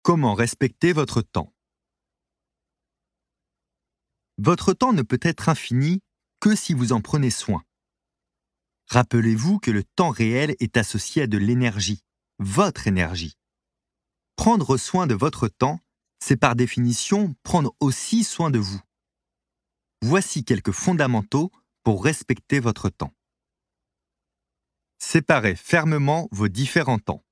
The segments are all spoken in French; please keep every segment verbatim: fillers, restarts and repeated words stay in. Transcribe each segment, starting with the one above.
Comment respecter votre temps? Votre temps ne peut être infini que si vous en prenez soin. Rappelez-vous que le temps réel est associé à de l'énergie, votre énergie. Prendre soin de votre temps, c'est par définition prendre aussi soin de vous. Voici quelques fondamentaux pour respecter votre temps. Séparez fermement vos différents temps.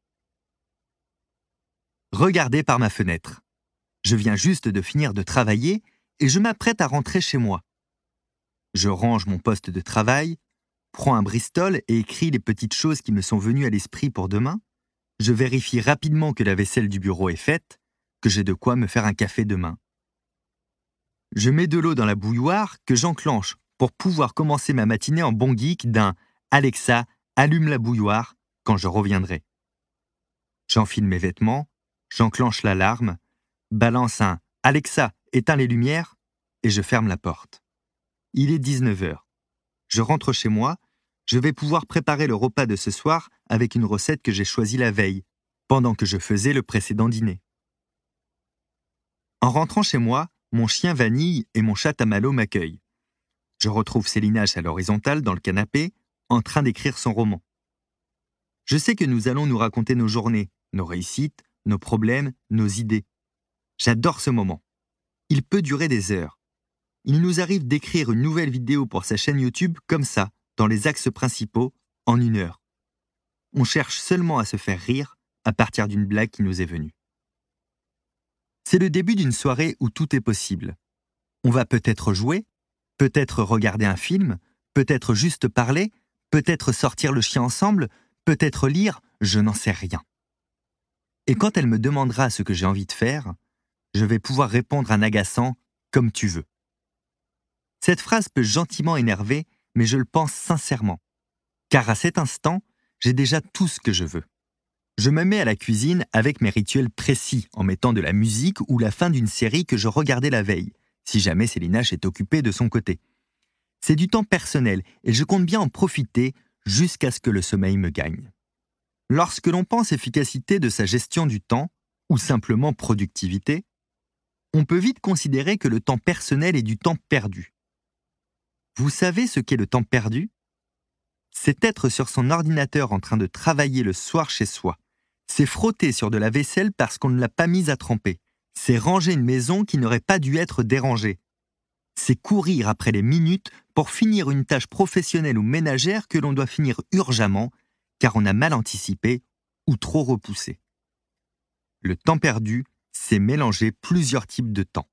Regardez par ma fenêtre. Je viens juste de finir de travailler et je m'apprête à rentrer chez moi. Je range mon poste de travail, prends un Bristol et écris les petites choses qui me sont venues à l'esprit pour demain. Je vérifie rapidement que la vaisselle du bureau est faite, que j'ai de quoi me faire un café demain. Je mets de l'eau dans la bouilloire que j'enclenche pour pouvoir commencer ma matinée en bon geek d'un « Alexa, allume la bouilloire » quand je reviendrai. J'enfile mes vêtements, j'enclenche l'alarme, balance un « Alexa, éteins les lumières » et je ferme la porte. Il est dix-neuf heures. Je rentre chez moi, je vais pouvoir préparer le repas de ce soir avec une recette que j'ai choisie la veille, pendant que je faisais le précédent dîner. En rentrant chez moi, mon chien Vanille et mon chat Tamalo m'accueillent. Je retrouve Célinache à l'horizontale dans le canapé, en train d'écrire son roman. Je sais que nous allons nous raconter nos journées, nos réussites, nos problèmes, nos idées. J'adore ce moment. Il peut durer des heures. Il nous arrive d'écrire une nouvelle vidéo pour sa chaîne YouTube comme ça, dans les axes principaux, en une heure. On cherche seulement à se faire rire à partir d'une blague qui nous est venue. C'est le début d'une soirée où tout est possible. On va peut-être jouer, peut-être regarder un film, peut-être juste parler, peut-être sortir le chien ensemble, peut-être lire, je n'en sais rien. Et quand elle me demandera ce que j'ai envie de faire, je vais pouvoir répondre en agaçant « comme tu veux ». Cette phrase peut gentiment énerver, mais je le pense sincèrement. Car à cet instant, j'ai déjà tout ce que je veux. Je me mets à la cuisine avec mes rituels précis, en mettant de la musique ou la fin d'une série que je regardais la veille, si jamais Célinache est occupée de son côté. C'est du temps personnel et je compte bien en profiter jusqu'à ce que le sommeil me gagne. Lorsque l'on pense efficacité de sa gestion du temps, ou simplement productivité, on peut vite considérer que le temps personnel est du temps perdu. Vous savez ce qu'est le temps perdu? C'est être sur son ordinateur en train de travailler le soir chez soi. C'est frotter sur de la vaisselle parce qu'on ne l'a pas mise à tremper. C'est ranger une maison qui n'aurait pas dû être dérangée. C'est courir après les minutes pour finir une tâche professionnelle ou ménagère que l'on doit finir urgemment car on a mal anticipé ou trop repoussé. Le temps perdu, c'est mélanger plusieurs types de temps.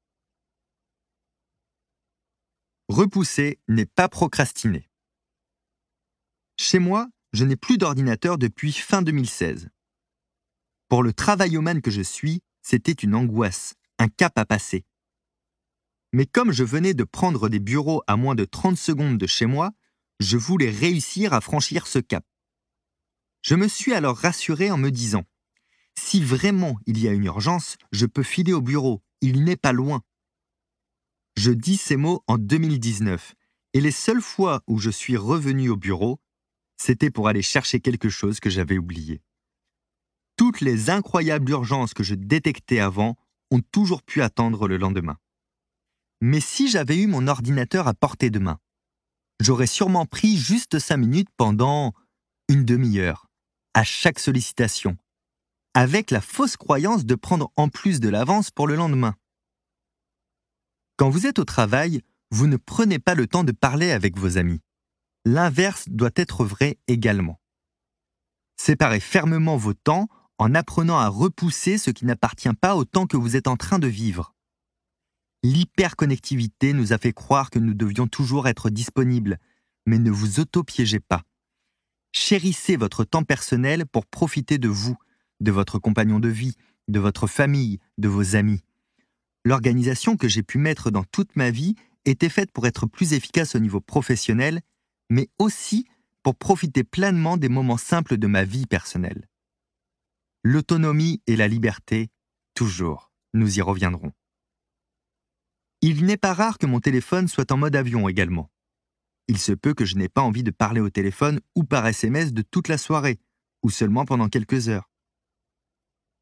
Repousser n'est pas procrastiner. Chez moi, je n'ai plus d'ordinateur depuis fin deux mille seize. Pour le travaillomane que je suis, c'était une angoisse, un cap à passer. Mais comme je venais de prendre des bureaux à moins de trente secondes de chez moi, je voulais réussir à franchir ce cap. Je me suis alors rassuré en me disant « Si vraiment il y a une urgence, je peux filer au bureau, il n'est pas loin. » Je dis ces mots en deux mille dix-neuf, et les seules fois où je suis revenu au bureau, c'était pour aller chercher quelque chose que j'avais oublié. Toutes les incroyables urgences que je détectais avant ont toujours pu attendre le lendemain. Mais si j'avais eu mon ordinateur à portée de main, j'aurais sûrement pris juste cinq minutes pendant une demi-heure, à chaque sollicitation, avec la fausse croyance de prendre en plus de l'avance pour le lendemain. Quand vous êtes au travail, vous ne prenez pas le temps de parler avec vos amis. L'inverse doit être vrai également. Séparez fermement vos temps en apprenant à repousser ce qui n'appartient pas au temps que vous êtes en train de vivre. L'hyperconnectivité nous a fait croire que nous devions toujours être disponibles, mais ne vous auto-piégez pas. Chérissez votre temps personnel pour profiter de vous, de votre compagnon de vie, de votre famille, de vos amis. L'organisation que j'ai pu mettre dans toute ma vie était faite pour être plus efficace au niveau professionnel, mais aussi pour profiter pleinement des moments simples de ma vie personnelle. L'autonomie et la liberté, toujours, nous y reviendrons. Il n'est pas rare que mon téléphone soit en mode avion également. Il se peut que je n'ai pas envie de parler au téléphone ou par S M S de toute la soirée, ou seulement pendant quelques heures.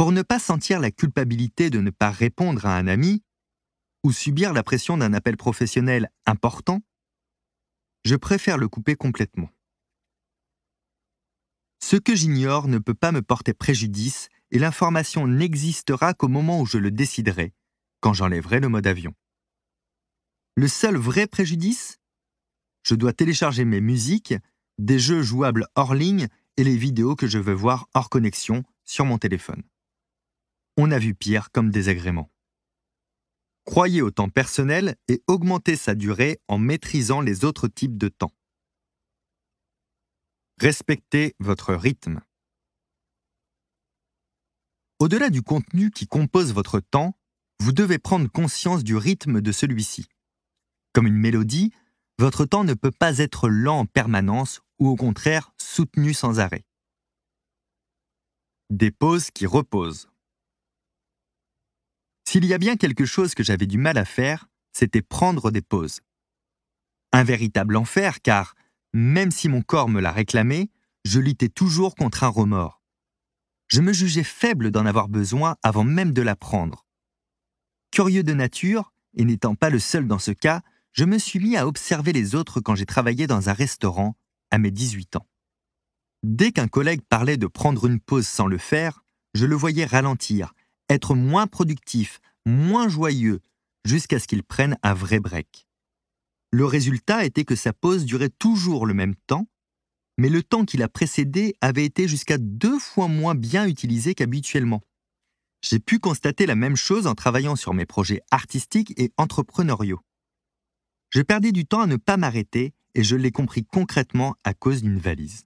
Pour ne pas sentir la culpabilité de ne pas répondre à un ami ou subir la pression d'un appel professionnel important, je préfère le couper complètement. Ce que j'ignore ne peut pas me porter préjudice et l'information n'existera qu'au moment où je le déciderai, quand j'enlèverai le mode avion. Le seul vrai préjudice? Je dois télécharger mes musiques, des jeux jouables hors ligne et les vidéos que je veux voir hors connexion sur mon téléphone. On a vu pire comme désagrément. Croyez au temps personnel et augmentez sa durée en maîtrisant les autres types de temps. Respectez votre rythme. Au-delà du contenu qui compose votre temps, vous devez prendre conscience du rythme de celui-ci. Comme une mélodie, votre temps ne peut pas être lent en permanence ou au contraire soutenu sans arrêt. Des pauses qui reposent. S'il y a bien quelque chose que j'avais du mal à faire, c'était prendre des pauses. Un véritable enfer car, même si mon corps me l'a réclamé, je luttais toujours contre un remords. Je me jugeais faible d'en avoir besoin avant même de la prendre. Curieux de nature, et n'étant pas le seul dans ce cas, je me suis mis à observer les autres quand j'ai travaillé dans un restaurant à mes dix-huit ans. Dès qu'un collègue parlait de prendre une pause sans le faire, je le voyais ralentir, être moins productif, moins joyeux, jusqu'à ce qu'il prenne un vrai break. Le résultat était que sa pause durait toujours le même temps, mais le temps qui l'a précédé avait été jusqu'à deux fois moins bien utilisé qu'habituellement. J'ai pu constater la même chose en travaillant sur mes projets artistiques et entrepreneuriaux. Je perdais du temps à ne pas m'arrêter et je l'ai compris concrètement à cause d'une valise.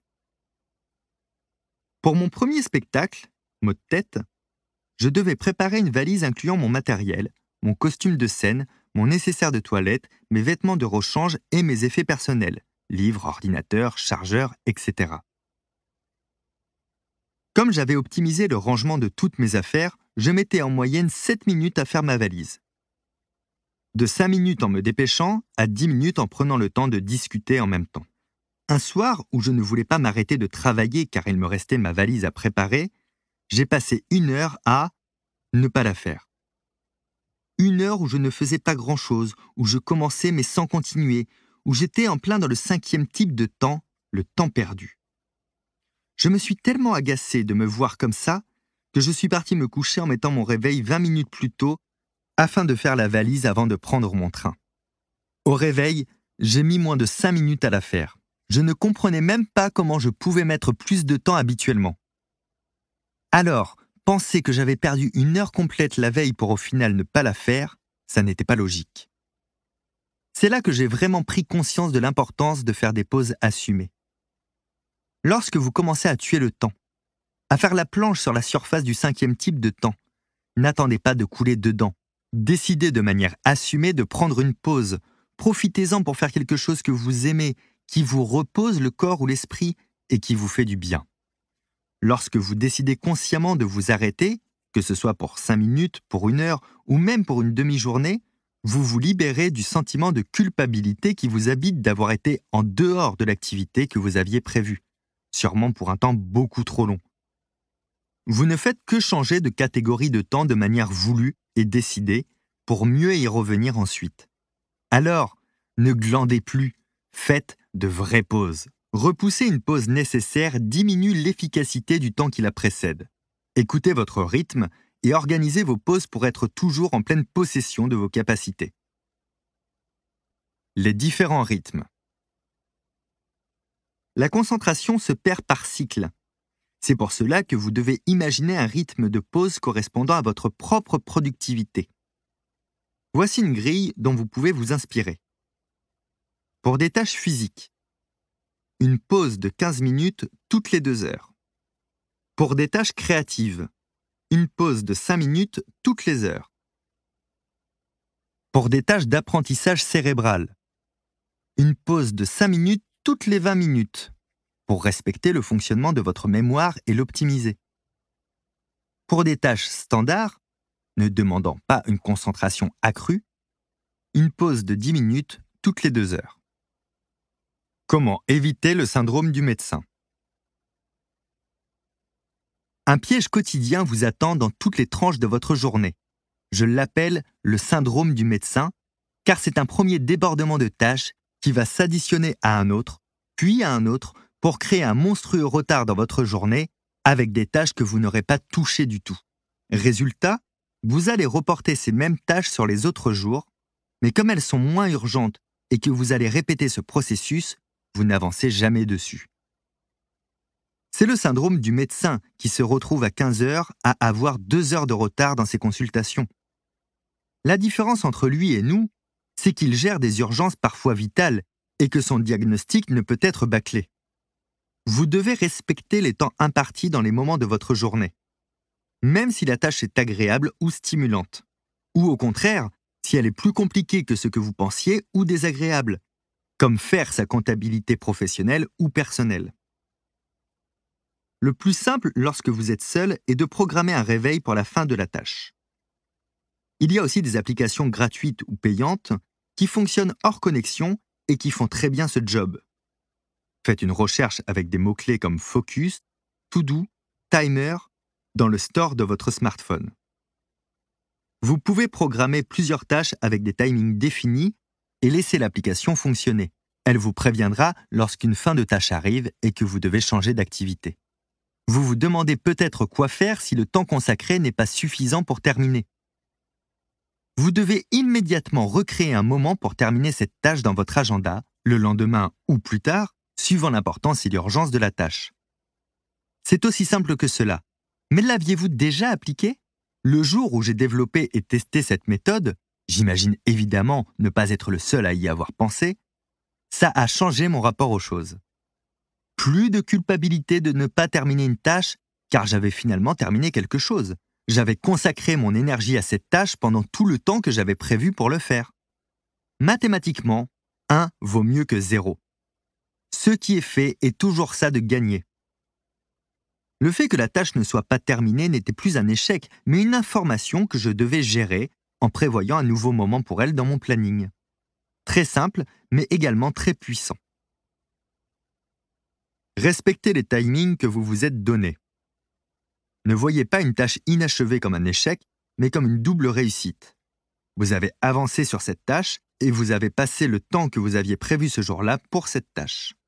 Pour mon premier spectacle, Mot de tête, je devais préparer une valise incluant mon matériel, mon costume de scène, mon nécessaire de toilette, mes vêtements de rechange et mes effets personnels, livres, ordinateur, chargeur, et cetera. Comme j'avais optimisé le rangement de toutes mes affaires, je mettais en moyenne sept minutes à faire ma valise. De cinq minutes en me dépêchant à dix minutes en prenant le temps de discuter en même temps. Un soir où je ne voulais pas m'arrêter de travailler car il me restait ma valise à préparer, j'ai passé une heure à ne pas la faire. Une heure où je ne faisais pas grand-chose, où je commençais mais sans continuer, où j'étais en plein dans le cinquième type de temps, le temps perdu. Je me suis tellement agacé de me voir comme ça que je suis parti me coucher en mettant mon réveil vingt minutes plus tôt afin de faire la valise avant de prendre mon train. Au réveil, j'ai mis moins de cinq minutes à la faire. Je ne comprenais même pas comment je pouvais mettre plus de temps habituellement. Alors, penser que j'avais perdu une heure complète la veille pour au final ne pas la faire, ça n'était pas logique. C'est là que j'ai vraiment pris conscience de l'importance de faire des pauses assumées. Lorsque vous commencez à tuer le temps, à faire la planche sur la surface du cinquième type de temps, n'attendez pas de couler dedans. Décidez de manière assumée de prendre une pause. Profitez-en pour faire quelque chose que vous aimez, qui vous repose le corps ou l'esprit et qui vous fait du bien. Lorsque vous décidez consciemment de vous arrêter, que ce soit pour cinq minutes, pour une heure ou même pour une demi-journée, vous vous libérez du sentiment de culpabilité qui vous habite d'avoir été en dehors de l'activité que vous aviez prévue, sûrement pour un temps beaucoup trop long. Vous ne faites que changer de catégorie de temps de manière voulue et décidée pour mieux y revenir ensuite. Alors, ne glandez plus, faites de vraies pauses. Repousser une pause nécessaire diminue l'efficacité du temps qui la précède. Écoutez votre rythme et organisez vos pauses pour être toujours en pleine possession de vos capacités. Les différents rythmes. La concentration se perd par cycle. C'est pour cela que vous devez imaginer un rythme de pause correspondant à votre propre productivité. Voici une grille dont vous pouvez vous inspirer. Pour des tâches physiques, une pause de quinze minutes toutes les deux heures. Pour des tâches créatives, une pause de cinq minutes toutes les heures. Pour des tâches d'apprentissage cérébral, une pause de cinq minutes toutes les vingt minutes, pour respecter le fonctionnement de votre mémoire et l'optimiser. Pour des tâches standards, ne demandant pas une concentration accrue, une pause de dix minutes toutes les deux heures. Comment éviter le syndrome du médecin? Un piège quotidien vous attend dans toutes les tranches de votre journée. Je l'appelle le syndrome du médecin, car c'est un premier débordement de tâches qui va s'additionner à un autre, puis à un autre, pour créer un monstrueux retard dans votre journée avec des tâches que vous n'aurez pas touchées du tout. Résultat, vous allez reporter ces mêmes tâches sur les autres jours, mais comme elles sont moins urgentes et que vous allez répéter ce processus, vous n'avancez jamais dessus. C'est le syndrome du médecin qui se retrouve à quinze heures à avoir deux heures de retard dans ses consultations. La différence entre lui et nous, c'est qu'il gère des urgences parfois vitales et que son diagnostic ne peut être bâclé. Vous devez respecter les temps impartis dans les moments de votre journée, même si la tâche est agréable ou stimulante, ou au contraire, si elle est plus compliquée que ce que vous pensiez ou désagréable, comme faire sa comptabilité professionnelle ou personnelle. Le plus simple lorsque vous êtes seul est de programmer un réveil pour la fin de la tâche. Il y a aussi des applications gratuites ou payantes qui fonctionnent hors connexion et qui font très bien ce job. Faites une recherche avec des mots-clés comme Focus, To Do, Timer dans le store de votre smartphone. Vous pouvez programmer plusieurs tâches avec des timings définis et laisser l'application fonctionner. Elle vous préviendra lorsqu'une fin de tâche arrive et que vous devez changer d'activité. Vous vous demandez peut-être quoi faire si le temps consacré n'est pas suffisant pour terminer. Vous devez immédiatement recréer un moment pour terminer cette tâche dans votre agenda, le lendemain ou plus tard, suivant l'importance et l'urgence de la tâche. C'est aussi simple que cela. Mais l'aviez-vous déjà appliqué ? Le jour où j'ai développé et testé cette méthode, j'imagine évidemment ne pas être le seul à y avoir pensé, ça a changé mon rapport aux choses. Plus de culpabilité de ne pas terminer une tâche, car j'avais finalement terminé quelque chose. J'avais consacré mon énergie à cette tâche pendant tout le temps que j'avais prévu pour le faire. Mathématiquement, un vaut mieux que zéro. Ce qui est fait est toujours ça de gagner. Le fait que la tâche ne soit pas terminée n'était plus un échec, mais une information que je devais gérer en prévoyant un nouveau moment pour elle dans mon planning. Très simple, mais également très puissant. Respectez les timings que vous vous êtes donnés. Ne voyez pas une tâche inachevée comme un échec, mais comme une double réussite. Vous avez avancé sur cette tâche et vous avez passé le temps que vous aviez prévu ce jour-là pour cette tâche.